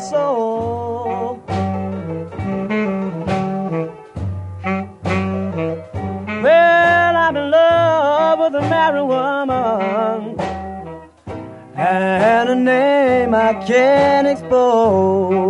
soul. Well, I'm in love with a married woman, and a name I can't expose.